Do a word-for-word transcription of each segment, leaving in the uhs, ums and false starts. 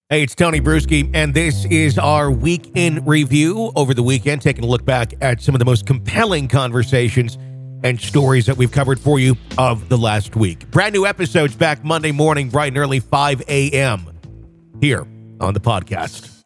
Hey, it's Tony Bruschi, and this is our week in review over the weekend, taking a look back at some of the most compelling conversations and stories that we've covered for you of the last week. Brand new episodes back Monday morning, bright and early, five a.m. here on the podcast.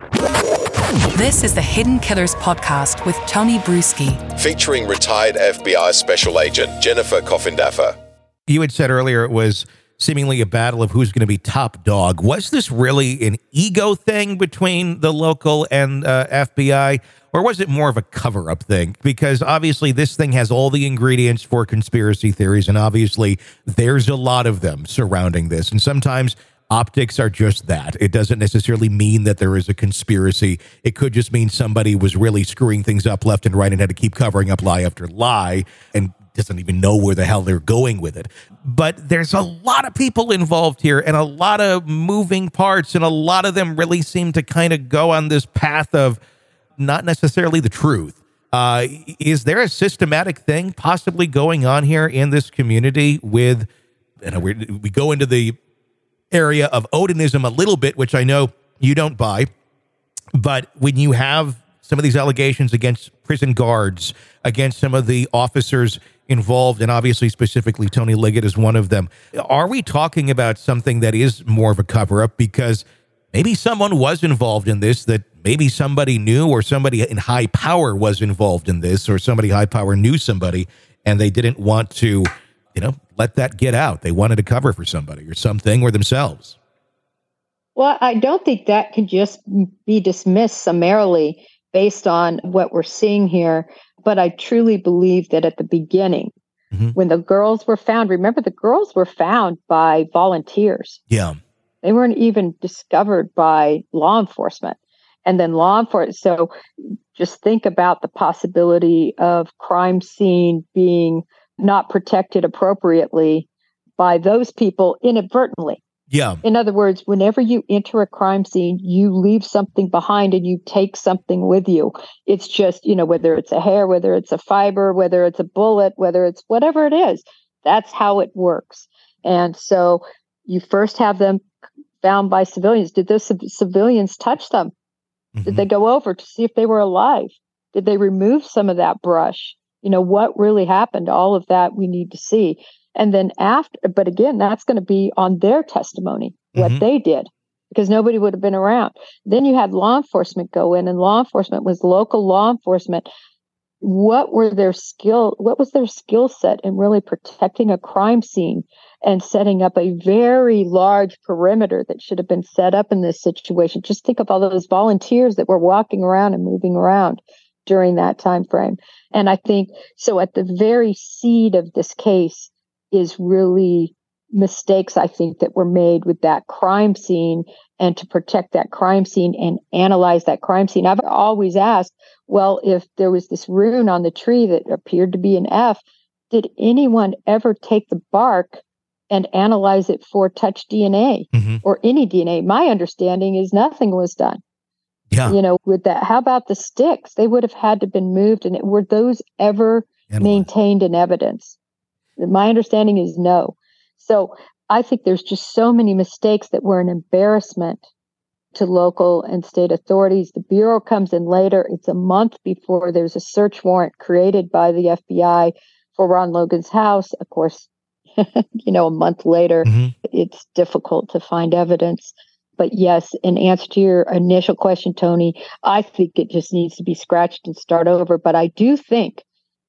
This is the Hidden Killers podcast with Tony Bruschi, featuring retired F B I Special Agent Jennifer Coffindaffer. You had said earlier it was seemingly a battle of who's going to be top dog. Was this really an ego thing between the local and uh, F B I, or was it more of a cover-up thing? Because obviously this thing has all the ingredients for conspiracy theories, and obviously there's a lot of them surrounding this. And sometimes optics are just that. It doesn't necessarily mean that there is a conspiracy. It could just mean somebody was really screwing things up left and right and had to keep covering up lie after lie and doesn't even know where the hell they're going with it. But there's a lot of people involved here and a lot of moving parts, and a lot of them really seem to kind of go on this path of not necessarily the truth. Uh, is there a systematic thing possibly going on here in this community with, you know, we we go into the area of Odinism a little bit, which I know you don't buy, but when you have some of these allegations against prison guards, against some of the officers involved, and obviously specifically Tony Liggett is one of them, are we talking about something that is more of a cover-up? Because maybe someone was involved in this, that maybe somebody knew, or somebody in high power was involved in this, or somebody high power knew somebody, and they didn't want to, you know, let that get out. They wanted to cover for somebody or something or themselves. Well, I don't think that can just be dismissed summarily based on what we're seeing here. But I truly believe that at the beginning, mm-hmm. when the girls were found, remember the girls were found by volunteers. Yeah. They weren't even discovered by law enforcement. And then law enforcement. So just think about the possibility of crime scene being not protected appropriately by those people inadvertently. Yeah. In other words, whenever you enter a crime scene, you leave something behind and you take something with you. It's just, you know, whether it's a hair, whether it's a fiber, whether it's a bullet, whether it's whatever it is, that's how it works. And so you first have them found by civilians. Did those c- civilians touch them? Mm-hmm. Did they go over to see if they were alive? Did they remove some of that brush? You know, what really happened? All of that we need to see. And then after, but again, that's going to be on their testimony, what mm-hmm. they did, because nobody would have been around. Then you had law enforcement go in, and law enforcement was local law enforcement. What were their skill? What was their skill set in really protecting a crime scene and setting up a very large perimeter that should have been set up in this situation? Just think of all those volunteers that were walking around and moving around during that time frame. And I think so at the very seed of this case is really mistakes, I think, that were made with that crime scene, and to protect that crime scene and analyze that crime scene. I've always asked, well, if there was this rune on the tree that appeared to be an F, did anyone ever take the bark and analyze it for touch D N A mm-hmm. or any D N A? My understanding is nothing was done. Yeah. You know, with that, how about the sticks? They would have had to have been moved, and it, were those ever Analyze. maintained in evidence? My understanding is no. So I think there's just so many mistakes that were an embarrassment to local and state authorities. The Bureau comes in later. It's a month before there's a search warrant created by the F B I for Ron Logan's house. Of course, you know, a month later, mm-hmm. it's difficult to find evidence. But yes, in answer to your initial question, Tony, I think it just needs to be scratched and start over. But I do think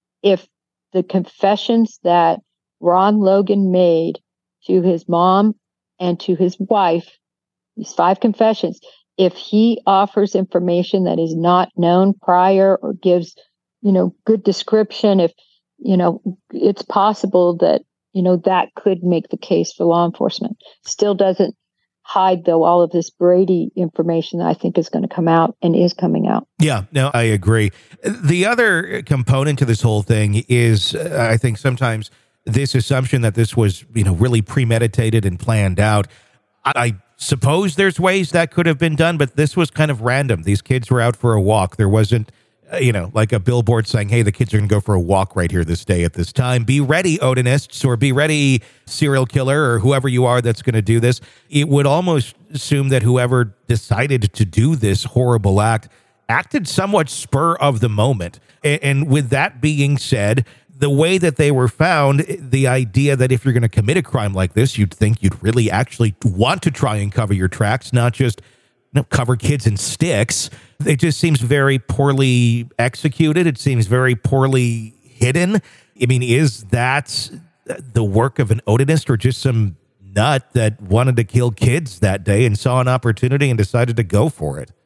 if the confessions that Ron Logan made to his mom and to his wife, these five confessions, if he offers information that is not known prior or gives, you know, good description, if, you know, it's possible that, you know, that could make the case for law enforcement. Still doesn't hide, though, all of this Brady information that I think is going to come out and is coming out. Yeah, no, I agree. The other component to this whole thing is, uh, I think sometimes this assumption that this was, you know, really premeditated and planned out. I, I suppose there's ways that could have been done, but this was kind of random. These kids were out for a walk. There wasn't uh, you know, like a billboard saying, hey, the kids are going to go for a walk right here this day at this time. Be ready, Odinists, or be ready, serial killer, or whoever you are that's going to do this. It would almost assume that whoever decided to do this horrible act acted somewhat spur of the moment. And, and with that being said, the way that they were found, the idea that if you're going to commit a crime like this, you'd think you'd really actually want to try and cover your tracks, not just you know, cover kids in sticks. It just seems very poorly executed. It seems very poorly hidden. I mean, is that the work of an Odinist or just some nut that wanted to kill kids that day and saw an opportunity and decided to go for it?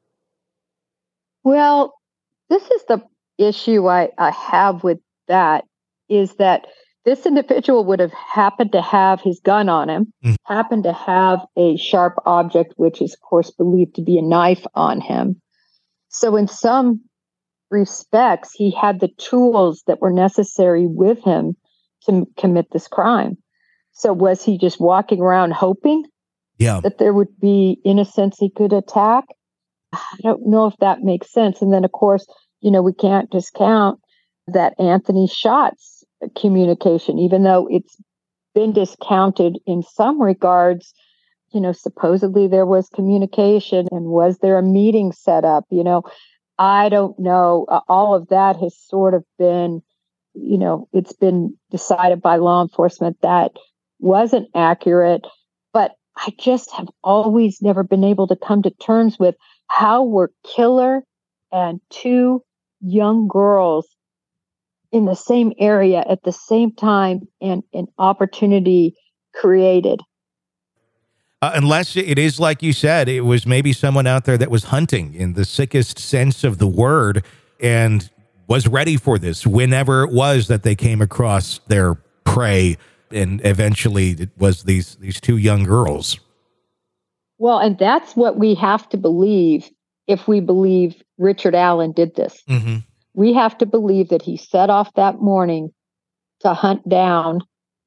Well, this is the issue I, I have with that, is that this individual would have happened to have his gun on him, mm. happened to have a sharp object, which is, of course, believed to be a knife on him. So in some respects, he had the tools that were necessary with him to m- commit this crime. So was he just walking around hoping yeah. that there would be innocents he could attack? I don't know if that makes sense. And then, of course, you know, we can't discount that Anthony Shots communication, even though it's been discounted in some regards. You know, supposedly there was communication, and was there a meeting set up? You know, I don't know. Uh, all of that has sort of been, you know, it's been decided by law enforcement that wasn't accurate. But I just have always never been able to come to terms with how were Killer and two young girls in the same area at the same time and an opportunity created. Uh, unless it is like you said, it was maybe someone out there that was hunting in the sickest sense of the word and was ready for this whenever it was that they came across their prey. And eventually it was these, these two young girls. Well, and that's what we have to believe if we believe Richard Allen did this. Mm-hmm. We have to believe that he set off that morning to hunt down,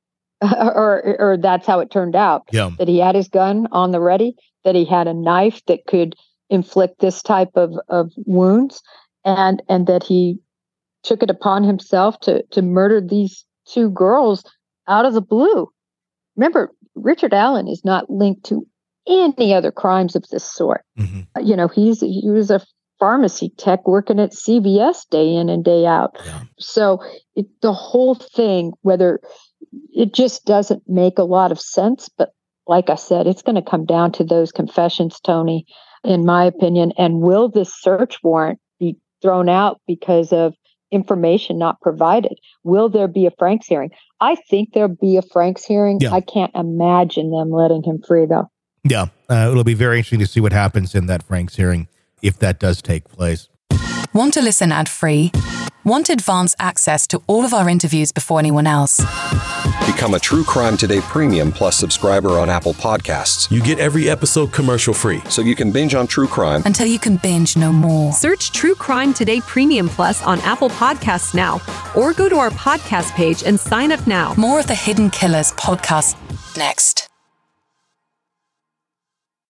or or that's how it turned out, yeah. that he had his gun on the ready, that he had a knife that could inflict this type of, of wounds, and and that he took it upon himself to, to murder these two girls out of the blue. Remember, Richard Allen is not linked to any other crimes of this sort. Mm-hmm. You know, he's he was a pharmacy tech working at C V S day in and day out. Yeah. So it, the whole thing, whether it just doesn't make a lot of sense, but like I said, it's going to come down to those confessions, Tony, in my opinion. And will this search warrant be thrown out because of information not provided? Will there be a Franks hearing? I think there'll be a Franks hearing. Yeah. I can't imagine them letting him free, though. Yeah, uh, it'll be very interesting to see what happens in that Franks hearing, if that does take place. Want to listen ad-free? Want advance access to all of our interviews before anyone else? Become a True Crime Today Premium Plus subscriber on Apple Podcasts. You get every episode commercial-free. So you can binge on true crime until you can binge no more. Search True Crime Today Premium Plus on Apple Podcasts now, or go to our podcast page and sign up now. More of the Hidden Killers podcast next.